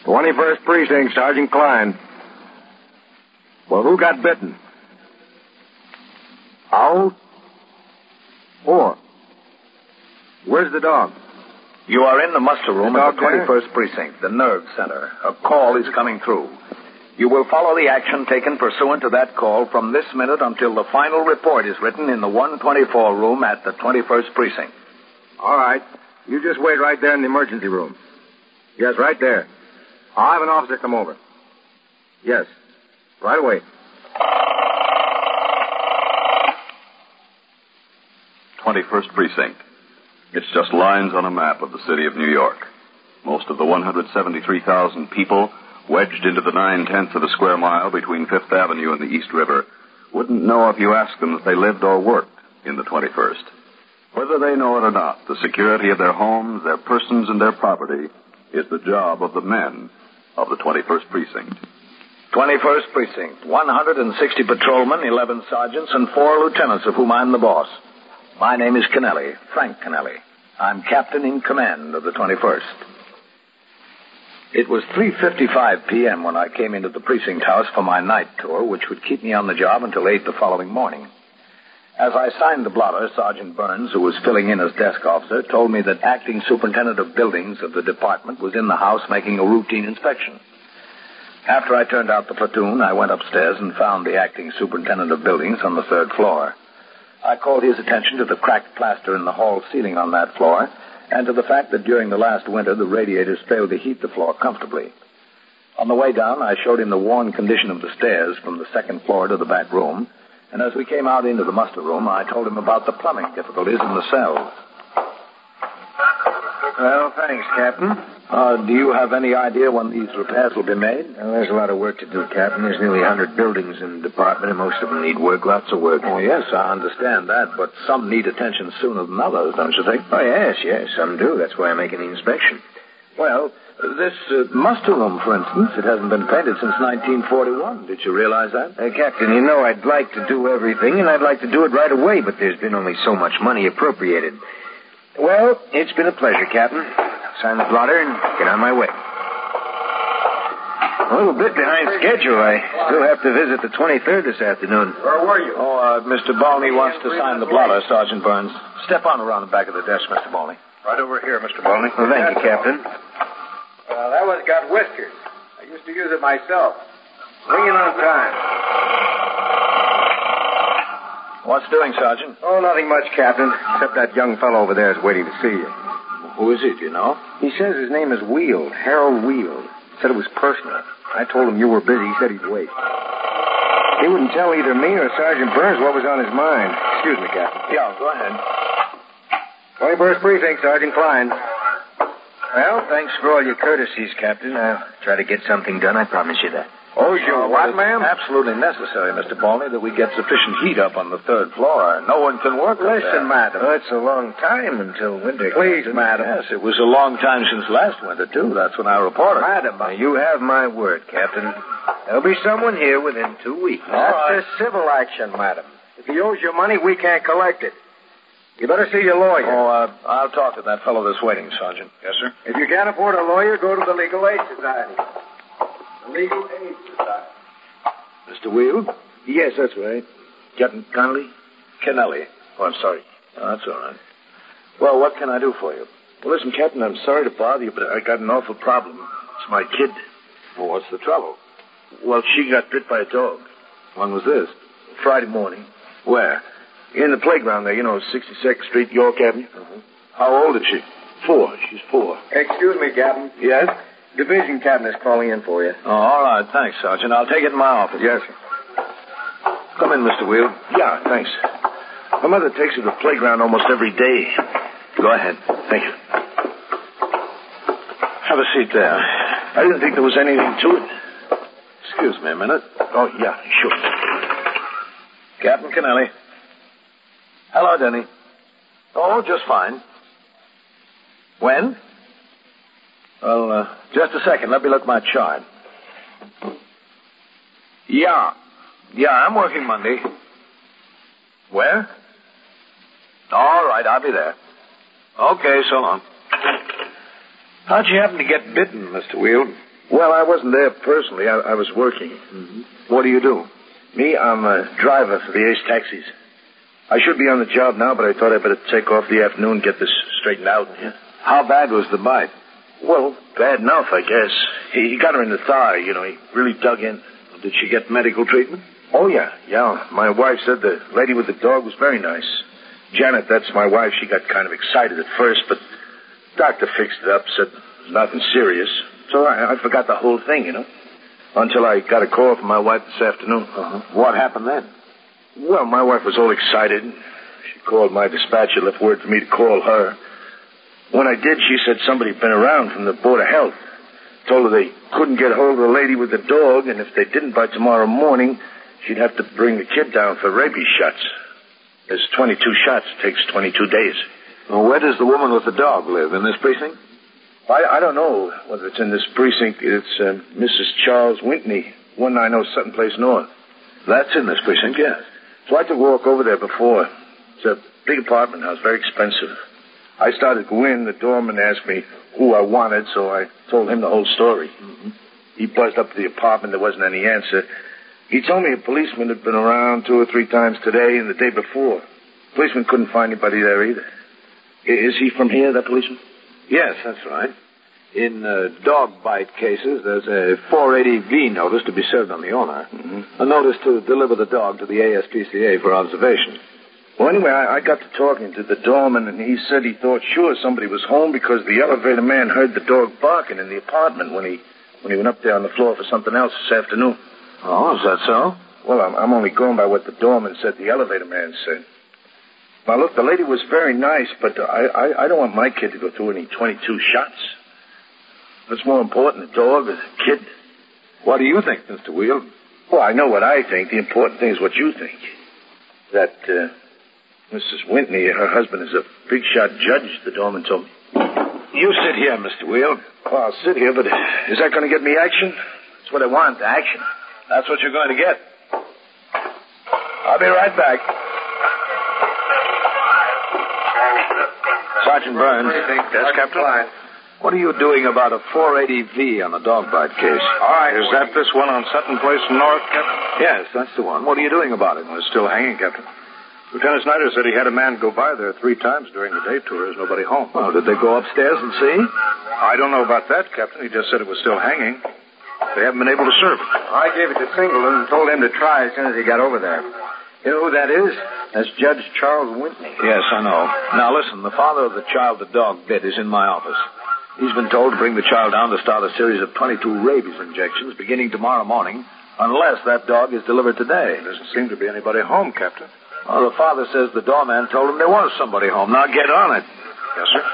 21st Precinct, Sergeant Klein. Well, who got bitten? Owl? 4. Where's the dog? You are in the muster room at the 21st Precinct, the nerve center. A call is coming through. You will follow the action taken pursuant to that call from this minute until the final report is written in the 124 room at the 21st Precinct. All right. You just wait right there in the emergency room. Yes, right there. I'll have an officer come over. Yes. Right away. 21st Precinct. It's just lines on a map of the city of New York. Most of the 173,000 people wedged into the 9/10 of a square mile between Fifth Avenue and the East River wouldn't know if you asked them if they lived or worked in the 21st. Whether they know it or not, the security of their homes, their persons, and their property is the job of the men of the 21st Precinct. 21st Precinct, 160 patrolmen, 11 sergeants, and 4 lieutenants, of whom I'm the boss. My name is Kennelly, Frank Kennelly. I'm captain in command of the 21st. It was 3:55 p.m. when I came into the precinct house for my night tour, which would keep me on the job until 8 the following morning. As I signed the blotter, Sergeant Burns, who was filling in as desk officer, told me that acting superintendent of buildings of the department was in the house making a routine inspection. After I turned out the platoon, I went upstairs and found the acting superintendent of buildings on the 3rd floor. I called his attention to the cracked plaster in the hall ceiling on that floor and to the fact that during the last winter the radiators failed to heat the floor comfortably. On the way down, I showed him the worn condition of the stairs from the 2nd floor to the back room, and as we came out into the muster room, I told him about the plumbing difficulties in the cells. Well, thanks, Captain. Do you have any idea when these repairs will be made? Well, there's a lot of work to do, Captain. There's nearly 100 buildings in the department, and most of them need work, lots of work. Oh, yes, I understand that, but some need attention sooner than others, don't you think? Oh, yes, some do. That's why I'm making the inspection. Well, this muster room, for instance, it hasn't been painted since 1941. Did you realize that? Captain, you know I'd like to do everything, and I'd like to do it right away, but there's been only so much money appropriated. Well, it's been a pleasure, Captain. Sign the blotter and get on my way. A little bit behind schedule. I still have to visit the 23rd this afternoon. Where were you? Mr. Balney wants to sign the blotter, Sergeant Burns. Step on around the back of the desk, Mr. Balney. Right over here, Mr. Balney. Well, thank you, Captain. Well, that one's got whiskers. I used to use it myself. Bring it on time. What's doing, Sergeant? Oh, nothing much, Captain, except that young fellow over there is waiting to see you. Who is he, do you know? He says his name is Weald, Harold Weald. Said it was personal. I told him you were busy. He said he'd wait. He wouldn't tell either me or Sergeant Burns what was on his mind. Excuse me, Captain. Yeah, go ahead. 21st Precinct, Sergeant Klein. Well, thanks for all your courtesies, Captain. I'll try to get something done, I promise you that. Oh, you what, ma'am? Absolutely necessary, Mr. Balney, that we get sufficient heat up on the 3rd floor. No one can work up there. Listen, madam. Oh, it's a long time until winter. Please, madam. Yes, it was a long time since last winter, too. That's when I reported. Madam, you have my word, Captain. There'll be someone here within 2 weeks. That's a civil action, madam. If he owes you money, we can't collect it. You better see your lawyer. I'll talk to that fellow that's waiting, Sergeant. Yes, sir. If you can't afford a lawyer, go to the Legal Aid Society. The Legal Aid Society. Mr. Weald? Yes, that's right. Captain Connolly? Kennelly. Oh, I'm sorry. Oh, that's all right. Well, what can I do for you? Well, listen, Captain, I'm sorry to bother you, but I got an awful problem. It's my kid. Well, what's the trouble? Well, she got bit by a dog. When was this? Friday morning. Where? In the playground there, 62nd Street, York Avenue. Mm-hmm. How old is she? 4. She's 4. Excuse me, Captain. Yes? Division captain is calling in for you. Oh, all right. Thanks, Sergeant. I'll take it in my office. Yes, sir. Come in, Mr. Weald. Yeah, thanks. My mother takes her to the playground almost every day. Go ahead. Thank you. Have a seat there. I didn't think there was anything to it. Excuse me a minute. Oh, yeah, sure. Captain Kennelly. Hello, Denny. Oh, just fine. When? Well, just a second. Let me look at my chart. Yeah, I'm working Monday. Where? All right, I'll be there. Okay, so long. How'd you happen to get bitten, Mr. Weald? Well, I wasn't there personally. I was working. Mm-hmm. What do you do? Me, I'm a driver for the Ace Taxis. I should be on the job now, but I thought I'd better take off the afternoon and get this straightened out. Yeah. How bad was the bite? Well, bad enough, I guess. He got her in the thigh, He really dug in. Did she get medical treatment? Oh, yeah. My wife said the lady with the dog was very nice. Janet, that's my wife, she got kind of excited at first, but doctor fixed it up, said nothing serious. So I forgot the whole thing, until I got a call from my wife this afternoon. Uh-huh. What happened then? Well, my wife was all excited. She called my dispatcher, left word for me to call her. When I did, she said somebody had been around from the Board of Health. Told her they couldn't get hold of the lady with the dog, and if they didn't by tomorrow morning, she'd have to bring the kid down for rabies shots. There's 22 shots. It takes 22 days. Well, where does the woman with the dog live? In this precinct? I don't know whether it's in this precinct. It's Mrs. Charles Whitney, 190 Sutton Place North. That's in this precinct, yes. So I took a walk over there before. It's a big apartment house, very expensive. I started to go in. The doorman asked me who I wanted, so I told him the whole story. Mm-hmm. He buzzed up to the apartment. There wasn't any answer. He told me a policeman had been around 2 or 3 times today and the day before. Policeman couldn't find anybody there either. Is he from here, that policeman? Yes, that's right. In dog bite cases, there's a 480V notice to be served on the owner. Mm-hmm. A notice to deliver the dog to the ASPCA for observation. Well, anyway, I got to talking to the doorman, and he said he thought sure somebody was home because the elevator man heard the dog barking in the apartment when he went up there on the floor for something else this afternoon. Oh, is that so? Well, I'm only going by what the doorman said the elevator man said. Now, look, the lady was very nice, but I don't want my kid to go through any 22 shots. What's more important, the dog or the kid? What do you think, Mr. Wheel? Well, I know what I think. The important thing is what you think. That Mrs. Whitney, her husband, is a big-shot judge, the doorman told me. You sit here, Mr. Wheel. Well, I'll sit here, but is that going to get me action? That's what I want, action. That's what you're going to get. I'll be right back. Sergeant Burns. Yes, Captain? What are you doing about a 480V on the dog bite case? All right. Is that this one on Sutton Place North, Captain? Yes, that's the one. What are you doing about it? Well, it's still hanging, Captain. Lieutenant Snyder said he had a man go by there 3 times during the day tour. There's nobody home. Well, did they go upstairs and see? I don't know about that, Captain. He just said it was still hanging. They haven't been able to serve it. I gave it to Singleton and told him to try as soon as he got over there. You know who that is? That's Judge Charles Whitney. Yes, I know. Now, listen, the father of the child the dog bit is in my office. He's been told to bring the child down to start a series of 22 rabies injections beginning tomorrow morning, unless that dog is delivered today. There doesn't seem to be anybody home, Captain. Well, the father says the doorman told him there was somebody home. Now, get on it. Yes, sir.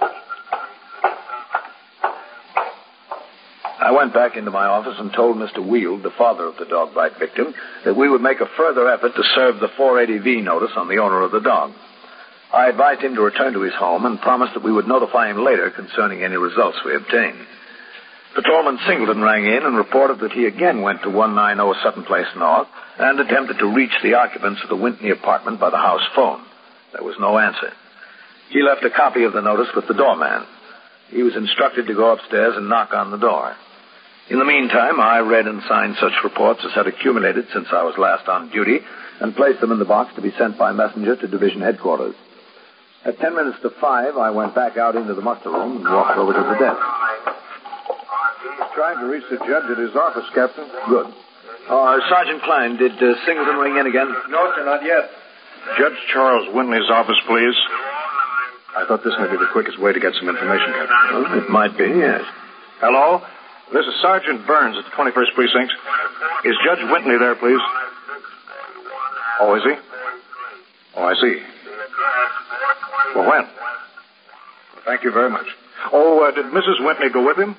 I went back into my office and told Mr. Weald, the father of the dog bite victim, that we would make a further effort to serve the 480V notice on the owner of the dog. I advised him to return to his home and promised that we would notify him later concerning any results we obtained. Patrolman Singleton rang in and reported that he again went to 190 Sutton Place North and attempted to reach the occupants of the Whitney apartment by the house phone. There was no answer. He left a copy of the notice with the doorman. He was instructed to go upstairs and knock on the door. In the meantime, I read and signed such reports as had accumulated since I was last on duty and placed them in the box to be sent by messenger to division headquarters. At 10 minutes to 5, I went back out into the muster room and walked over to the desk. He's trying to reach the judge at his office, Captain. Good. Sergeant Klein, did Singleton ring in again? No, sir, not yet. Judge Charles Whitney's office, please. I thought this might be the quickest way to get some information, Captain. Well, it might be, yes. Hello? This is Sergeant Burns at the 21st Precinct. Is Judge Whitney there, please? Oh, is he? Oh, I see. Well, when? Well, thank you very much. Oh, did Mrs. Whitney go with him?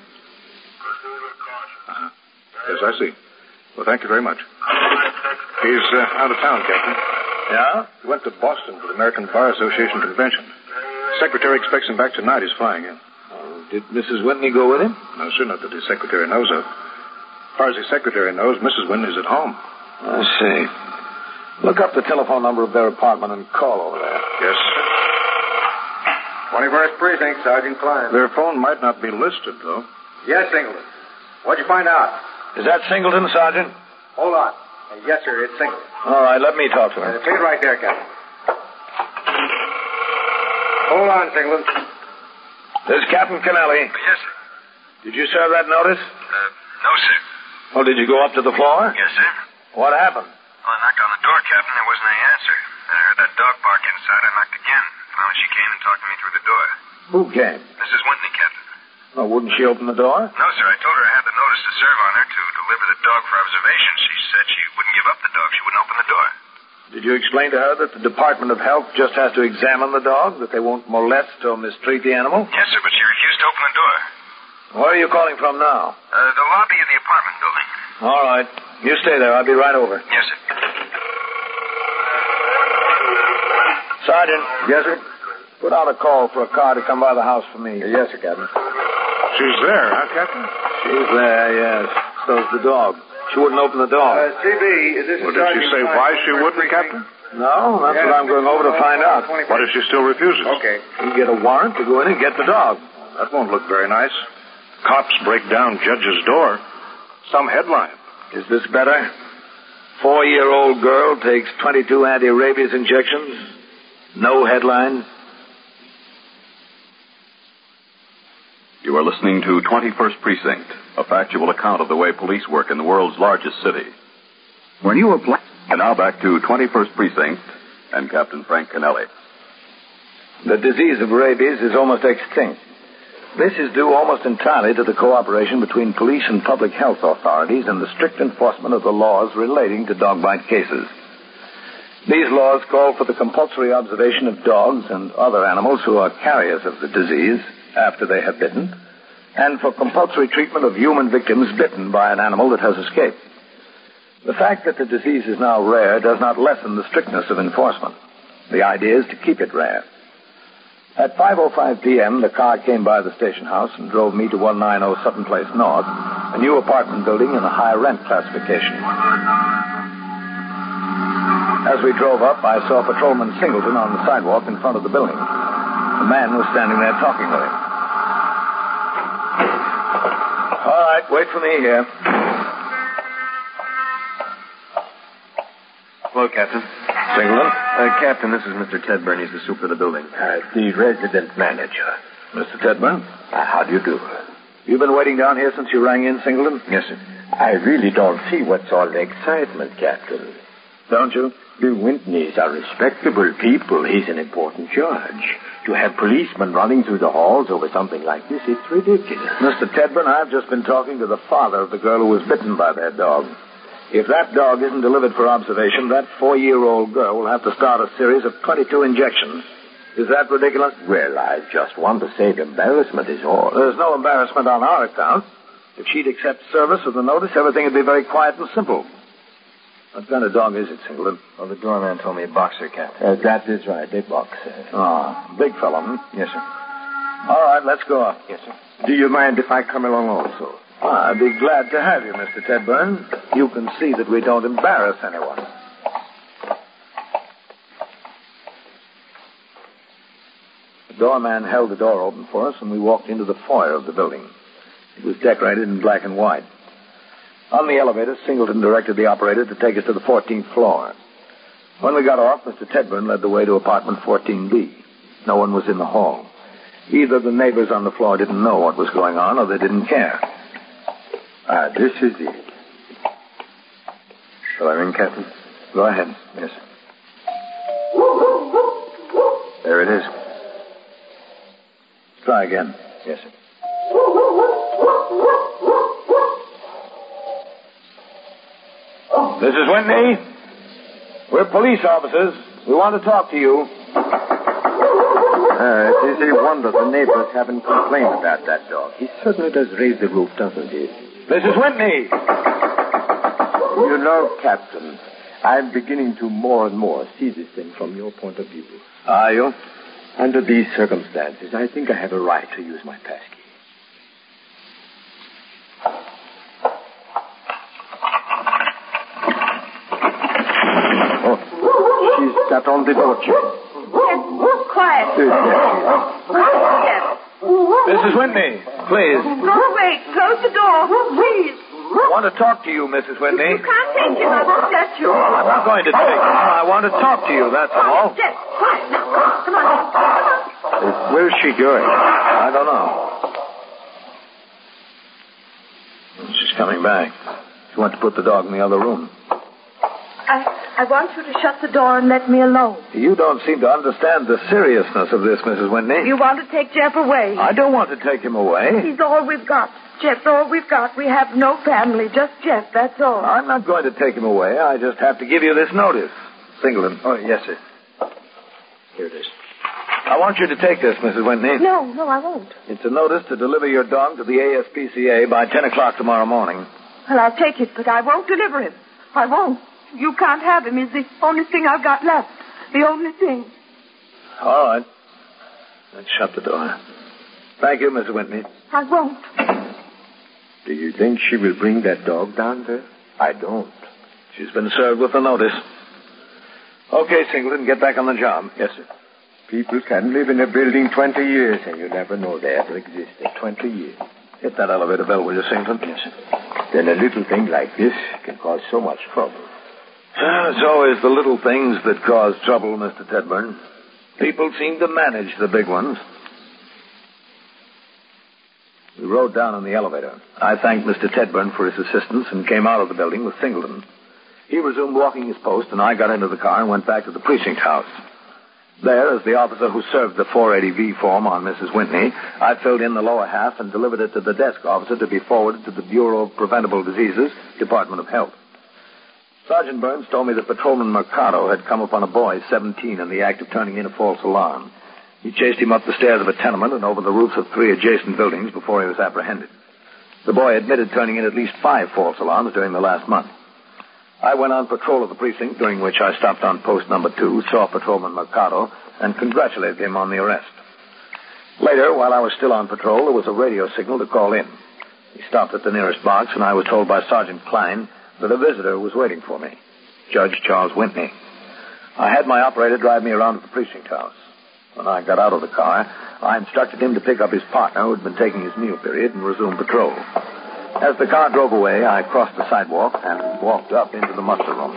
Yes, I see. Well, thank you very much. He's out of town, Captain. Yeah? He went to Boston for the American Bar Association convention. Secretary expects him back tonight. He's flying in. Did Mrs. Whitney go with him? No, sir, not that his secretary knows of. As far as his secretary knows, Mrs. Whitney's at home. I see. Look up the telephone number of their apartment and call over there. Yes. 21st Precinct, Sergeant Klein. Their phone might not be listed, though. Yes, Singleton. What'd you find out? Is that Singleton, Sergeant? Hold on. Yes, sir, it's Singleton. All right, let me talk to him. Take it right there, Captain. Hold on, Singleton. This is Captain Kennelly. Yes, sir. Did you serve that notice? No, sir. Well, did you go up to the floor? Yes, sir. What happened? Well, I knocked on the door, Captain. There wasn't any answer. Then I heard that dog bark inside. I knocked again. Finally, she came and talked to me through the door. Who came? Mrs. Whitney, Captain. Oh, wouldn't she open the door? No, sir. I told her I had the notice to serve on her to deliver the dog for observation. She said she wouldn't give up the dog. She wouldn't open the door. Did you explain to her that the Department of Health just has to examine the dog, that they won't molest or mistreat the animal? Yes, sir, but she refused to open the door. Where are you calling from now? The lobby of the apartment building. All right. You stay there. I'll be right over. Yes, sir. Sergeant. Yes, sir? Put out a call for a car to come by the house for me. Yes, sir, Captain. She's there, huh, Captain? She's there, yes. So's the dog. She wouldn't open the door. CB, this is Well, did she say why she wouldn't, Captain? No, that's what I'm going over to find out. What if she still refuses? Okay. You get a warrant to go in and get the dog. That won't look very nice. Cops break down judge's door. Some headline. Is this better? 4-year-old girl takes 22 anti-rabies injections. No headline. You are listening to 21st Precinct, a factual account of the way police work in the world's largest city. When you apply... And now back to 21st Precinct and Captain Frank Kennelly. The disease of rabies is almost extinct. This is due almost entirely to the cooperation between police and public health authorities and the strict enforcement of the laws relating to dog bite cases. These laws call for the compulsory observation of dogs and other animals who are carriers of the disease after they have bitten, and for compulsory treatment of human victims bitten by an animal that has escaped. The fact that the disease is now rare does not lessen the strictness of enforcement. The idea is to keep it rare. At 5:05 p.m., the car came by the station house and drove me to 190 Sutton Place North, a new apartment building in a high rent classification. As we drove up, I saw Patrolman Singleton on the sidewalk in front of the building. A man was standing there talking with him. All right, wait for me here. Hello, Captain. Singleton? Captain, this is Mr. Tedburn. He's the super of the building. The resident manager. Mr. Tedburn? How do you do? You've been waiting down here since you rang in, Singleton? Yes, sir. I really don't see what's all the excitement, Captain. Don't you? The Whitneys are respectable people. He's an important judge. To have policemen running through the halls over something like this, it's ridiculous. Mr. Tedburn, I've just been talking to the father of the girl who was bitten by that dog. If that dog isn't delivered for observation, that 4-year-old girl will have to start a series of 22 injections. Is that ridiculous? Well, I just want to save embarrassment is all. There's no embarrassment on our account. If she'd accept service with the notice, everything would be very quiet and simple. What kind of dog is it, Singleton? Well, the doorman told me a boxer, Captain. That is right, a boxer. Ah, big fellow, Yes, sir. All right, let's go up. Yes, sir. Do you mind if I come along also? I'd be glad to have you, Mr. Tedburn. You can see that we don't embarrass anyone. The doorman held the door open for us, and we walked into the foyer of the building. It was decorated in black and white. On the elevator, Singleton directed the operator to take us to the 14th floor. When we got off, Mr. Tedburn led the way to apartment 14B. No one was in the hall. Either the neighbors on the floor didn't know what was going on, or they didn't care. This is it. Shall I ring, Captain? Go ahead. Yes, sir. There it is. Try again. Yes, sir. This is Whitney. We're police officers. We want to talk to you. It is a wonder the neighbors haven't complained about that dog. He certainly does raise the roof, doesn't he? This is Whitney. You know, Captain, I'm beginning to more and more see this thing from your point of view. Are you? Under these circumstances, I think I have a right to use my passkey. Oh, she's got on the door chain. Quiet. Yes. Quiet. This is Whitney. please. Go away. Close the door. Please. I want to talk to you, Mrs. Whitney. You can't take him. I won't let you. I'm not going to take him. I want to talk to you, that's all. Jeff, quiet. Now, come on. Come on. Where's she going? I don't know. She's coming back. She went to put the dog in the other room. I want you to shut the door and let me alone. You don't seem to understand the seriousness of this, Mrs. Whitney. You want to take Jeff away. I don't want to take him away. He's all we've got. Jeff's all we've got. We have no family, just Jeff, that's all. I'm not going to take him away. I just have to give you this notice. Singleton. Oh, yes, sir. Here it is. I want you to take this, Mrs. Whitney. No, I won't. It's a notice to deliver your dog to the ASPCA by 10 o'clock tomorrow morning. Well, I'll take it, but I won't deliver him. I won't. You can't have him. He's the only thing I've got left. The only thing. All right. Let's shut the door. Thank you, Mrs. Whitney. I won't. Do you think she will bring that dog down there? I don't. She's been served with the notice. Okay, Singleton, get back on the job. Yes, sir. People can live in a building 20 years, and you never know they ever existed. 20 years. Hit that elevator bell, will you, Singleton? Yes, sir. Then a little thing like this can cause so much trouble. It's always the little things that cause trouble, Mr. Tedburn. People seem to manage the big ones. We rode down in the elevator. I thanked Mr. Tedburn for his assistance and came out of the building with Singleton. He resumed walking his post, and I got into the car and went back to the precinct house. There, as the officer who served the 480V form on Mrs. Whitney, I filled in the lower half and delivered it to the desk officer to be forwarded to the Bureau of Preventable Diseases, Department of Health. Sergeant Burns told me that Patrolman Mercado had come upon a boy, 17, in the act of turning in a false alarm. He chased him up the stairs of a tenement and over the roofs of 3 adjacent buildings before he was apprehended. The boy admitted turning in at least 5 false alarms during the last month. I went on patrol of the precinct, during which I stopped on post number 2, saw Patrolman Mercado, and congratulated him on the arrest. Later, while I was still on patrol, there was a radio signal to call in. He stopped at the nearest box, and I was told by Sergeant Klein that a visitor was waiting for me, Judge Charles Whitney. I had my operator drive me around to the precinct house. When I got out of the car, I instructed him to pick up his partner, who had been taking his meal period, and resume patrol. As the car drove away, I crossed the sidewalk and walked up into the muster room.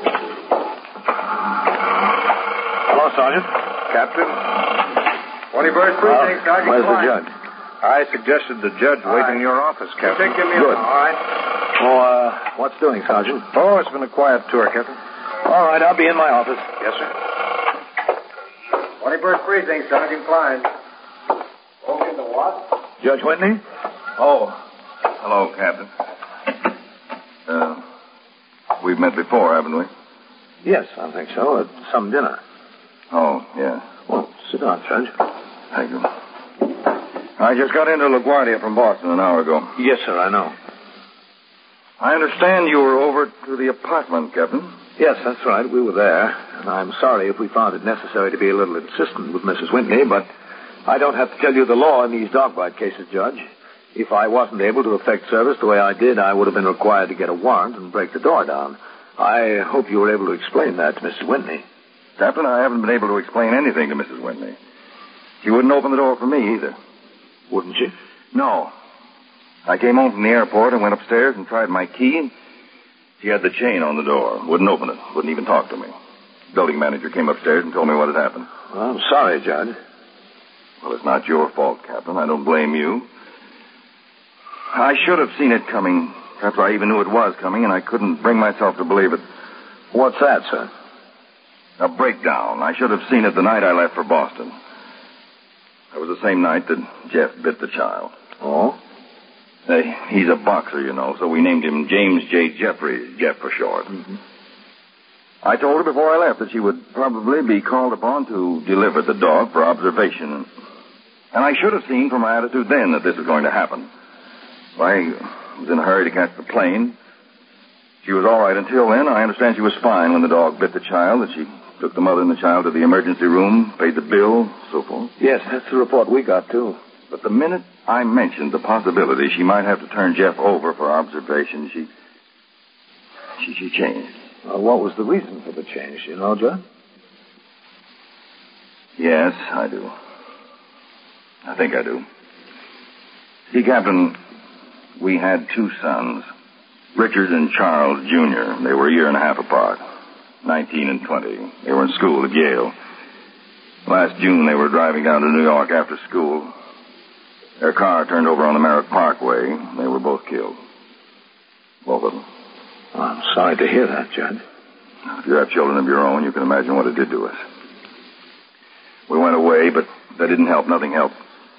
Hello, Sergeant. Captain. 21st Precinct, Sergeant. Where's the judge? I suggested the judge wait in your office, Captain. Good. All right. Oh, what's doing, Sergeant? Oh, it's been a quiet tour, Captain. All right, I'll be in my office. Yes, sir. 21st Precinct, Sergeant Klein. Over in the what? Judge Whitney? Oh, hello, Captain. We've met before, haven't we? Yes, I think so, at some dinner. Oh, yeah. Well, sit down, Judge. Thank you. I just got into LaGuardia from Boston an hour ago. Yes, sir, I know. I understand you were over to the apartment, Captain. Yes, that's right. We were there. And I'm sorry if we found it necessary to be a little insistent with Mrs. Whitney, but I don't have to tell you the law in these dog bite cases, Judge. If I wasn't able to effect service the way I did, I would have been required to get a warrant and break the door down. I hope you were able to explain that to Mrs. Whitney. Captain, I haven't been able to explain anything to Mrs. Whitney. She wouldn't open the door for me either. Wouldn't she? No. I came home from the airport and went upstairs and tried my key. She had the chain on the door. Wouldn't open it. Wouldn't even talk to me. Building manager came upstairs and told me what had happened. Well, I'm sorry, Judge. Well, it's not your fault, Captain. I don't blame you. I should have seen it coming. Perhaps I even knew it was coming, and I couldn't bring myself to believe it. What's that, sir? A breakdown. I should have seen it the night I left for Boston. That was the same night that Jeff bit the child. Oh? He's a boxer, you know, so we named him James J. Jeffries, Jeff for short. Mm-hmm. I told her before I left that she would probably be called upon to deliver the dog for observation. And I should have seen from my attitude then that this was going to happen. I was in a hurry to catch the plane. She was all right until then. I understand she was fine when the dog bit the child, that she took the mother and the child to the emergency room, paid the bill, so forth. Yes, that's the report we got, too. But the minute I mentioned the possibility she might have to turn Jeff over for observation, she changed. What was the reason for the change, you know, Judge? Yes, I do. I think I do. See, Captain, we had two sons, Richard and Charles, Jr. They were a year and a half apart, 19 and 20. They were in school at Yale. Last June, they were driving down to New York after school. Their car turned over on the Merritt Parkway. They were both killed. Both of them. Well, I'm sorry to hear that, Judge. If you have children of your own, you can imagine what it did to us. We went away, but that didn't help. Nothing helped.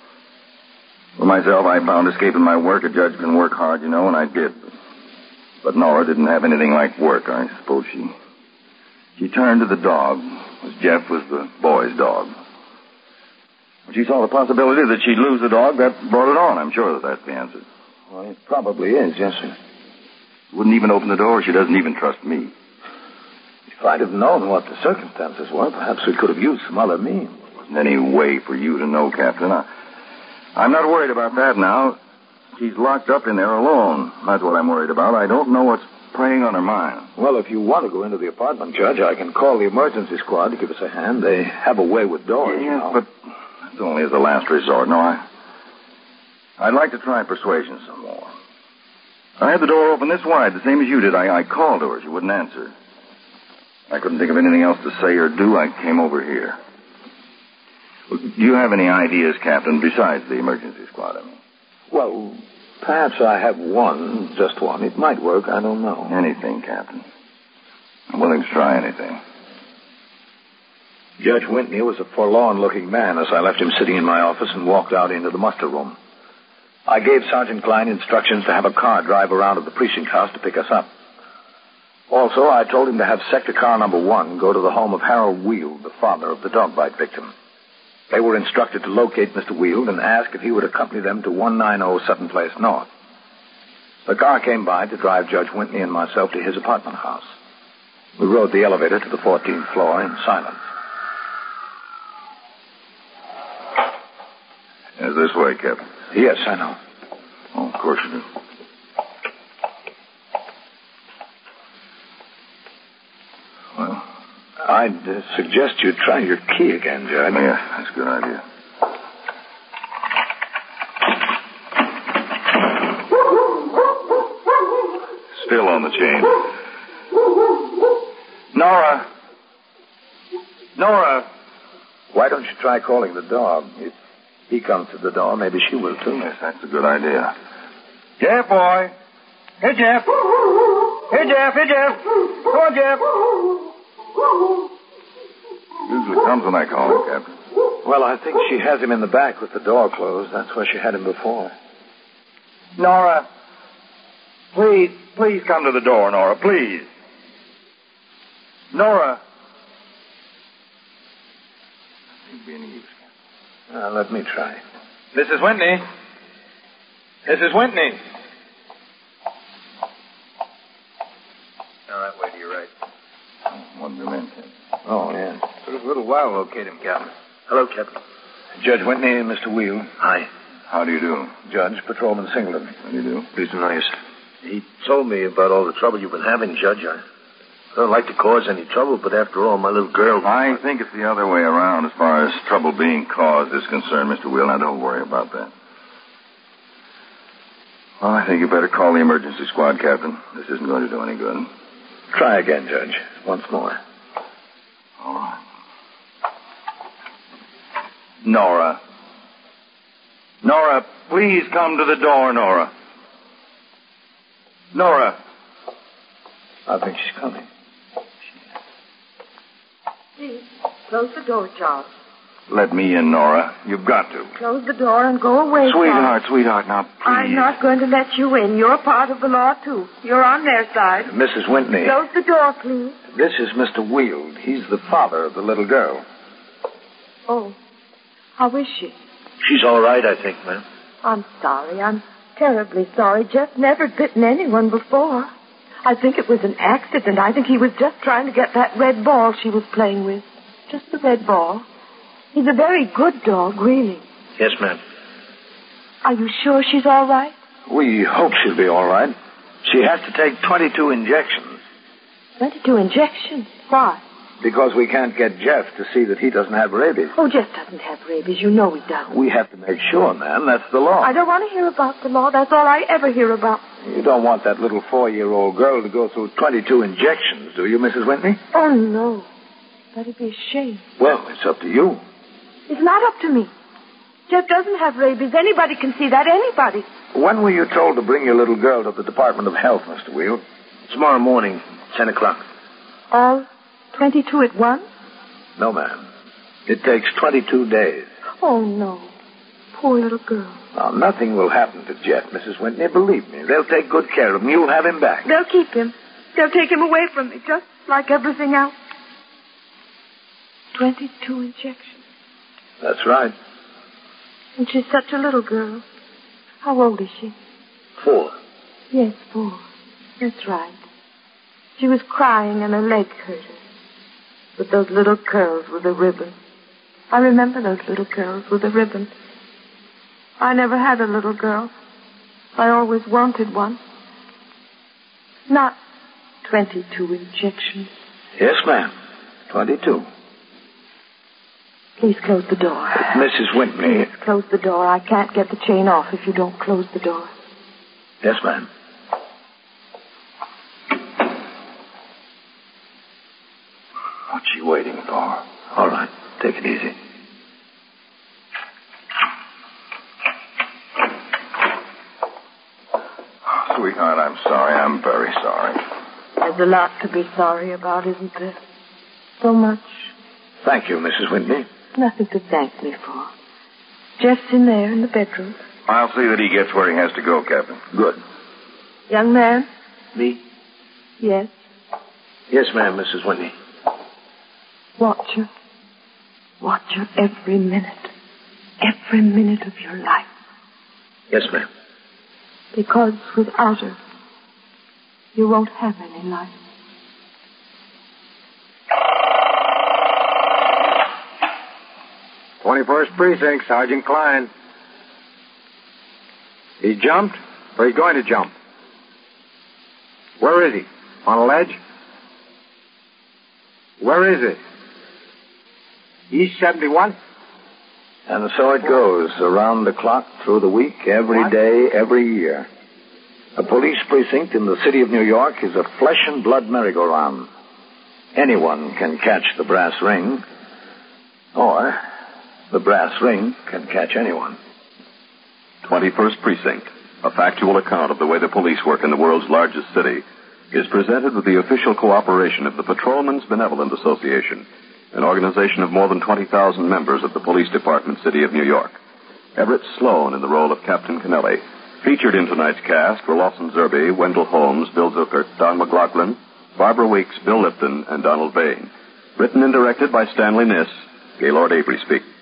For myself, I found escaping my work. A judge can work hard, you know, and I did. But Nora didn't have anything like work. I suppose she turned to the dog, as Jeff was the boy's dog. When she saw the possibility that she'd lose the dog, that brought it on. I'm sure that that's the answer. Well, it probably is, yes, sir. Wouldn't even open the door. She doesn't even trust me. If I'd have known what the circumstances were, perhaps we could have used some other means. There wasn't any way for you to know, Captain. I'm not worried about that now. She's locked up in there alone. That's what I'm worried about. I don't know what's preying on her mind. Well, if you want to go into the apartment, Judge, I can call the emergency squad to give us a hand. They have a way with doors, you know. But that's only as a last resort. No, I'd like to try persuasion some more. I had the door open this wide, the same as you did. I called to her. She wouldn't answer. I couldn't think of anything else to say or do. I came over here. Do you have any ideas, Captain, besides the emergency squad? Well, perhaps I have one, just one. It might work. I don't know. Anything, Captain. I'm willing to try anything. Judge Whitney was a forlorn-looking man as I left him sitting in my office and walked out into the muster room. I gave Sergeant Klein instructions to have a car drive around to the precinct house to pick us up. Also, I told him to have sector car number 1 go to the home of Harold Weald, the father of the dog bite victim. They were instructed to locate Mr. Weald and ask if he would accompany them to 190 Sutton Place North. The car came by to drive Judge Whitney and myself to his apartment house. We rode the elevator to the 14th floor in silence. Is this way, Captain? Yes, I know. Oh, of course you do. Well, I'd suggest you try your key again, Judge. Yeah, that's a good idea. Still on the chain. Nora! Nora! Why don't you try calling the dog? If he comes to the door, maybe she will, too. Yes, that's a good idea. Jeff, boy. Hey, Jeff. Hey, Jeff. Hey, Jeff. Come on, Jeff. Usually comes when I call him, Captain. Well, I think she has him in the back with the door closed. That's where she had him before. Nora. Please come to the door, Nora. Please. Nora. Be any use, Captain. Let me try. Mrs. Whitney. Mrs. Whitney. All right, wait till you're right. One minute, Captain. Oh, yeah. Took us a little while to locate him, Captain. Hello, Captain. Judge Whitney and Mr. Weald. Hi. How do you do? Judge, Patrolman Singleton. How do you do? Pleased to know you, sir. He told me about all the trouble you've been having, Judge. I don't like to cause any trouble, but after all, my little girl... I think it's the other way around as far as trouble being caused is concerned, Mr. Weald. Now, don't worry about that. Well, I think you better call the emergency squad, Captain. This isn't going to do any good. Try again, Judge. Once more. All right. Nora. Nora, please come to the door, Nora. Nora. I think she's coming. Please, close the door, Charles. Let me in, Nora. You've got to. Close the door and go away, Charles. Sweetheart, now, please. I'm not going to let you in. You're part of the law, too. You're on their side. Mrs. Whitney. Close the door, please. This is Mr. Weald. He's the father of the little girl. Oh, how is she? She's all right, I think, ma'am. I'm sorry. I'm terribly sorry. Jeff never bitten anyone before. I think it was an accident. I think he was just trying to get that red ball she was playing with. Just the red ball. He's a very good dog, really. Yes, ma'am. Are you sure she's all right? We hope she'll be all right. She has to take 22 injections. 22 injections? Why? Because we can't get Jeff to see that he doesn't have rabies. Oh, Jeff doesn't have rabies. You know he doesn't. We have to make sure, ma'am. That's the law. I don't want to hear about the law. That's all I ever hear about. You don't want that little 4-year-old girl to go through 22 injections, do you, Mrs. Whitney? Oh, no. That'd be a shame. Well, it's up to you. It's not up to me. Jeff doesn't have rabies. Anybody can see that. Anybody. When were you told to bring your little girl to the Department of Health, Mr. Wheel? Tomorrow morning, 10 o'clock. All 22 at once? No, ma'am. It takes 22 days. Oh, no. Poor little girl. Now, nothing will happen to Jeff, Mrs. Whitney. Believe me. They'll take good care of him. You'll have him back. They'll keep him. They'll take him away from me, just like everything else. 22 injections. That's right. And she's such a little girl. How old is she? 4. Yes, 4. That's right. She was crying and her leg hurt her. With those little curls with a ribbon. I remember those little curls with a ribbon. I never had a little girl. I always wanted one. Not 22 injections. Yes, ma'am. 22. Please close the door. Mrs. Whitney. Please close the door. I can't get the chain off if you don't close the door. Yes, ma'am. What's she waiting for? All right. Take it easy. Sweetheart, I'm sorry. I'm very sorry. There's a lot to be sorry about, isn't there? So much. Thank you, Mrs. Whitney. Nothing to thank me for. Jeff's in there in the bedroom. I'll see that he gets where he has to go, Captain. Good. Young man? Me? Yes. Yes, ma'am, Mrs. Whitney. Watch her. Watch her every minute. Every minute of your life. Yes, ma'am. Because without her, you won't have any life. '21st Precinct, Sergeant Klein. He jumped, or he's going to jump? Where is he? On a ledge? Where is it? East 71? And so it goes, around the clock, through the week, every day, every year. A police precinct in the city of New York is a flesh and blood merry-go-round. Anyone can catch the brass ring, or the brass ring can catch anyone. 21st Precinct, a factual account of the way the police work in the world's largest city, is presented with the official cooperation of the Patrolmen's Benevolent Association, an organization of more than 20,000 members of the Police Department, City of New York. Everett Sloan in the role of Captain Kennelly. Featured in tonight's cast were Lawson Zerbe, Wendell Holmes, Bill Zuckert, Don McLaughlin, Barbara Weeks, Bill Lipton, and Donald Bain. Written and directed by Stanley Niss. Gaylord Avery speaks.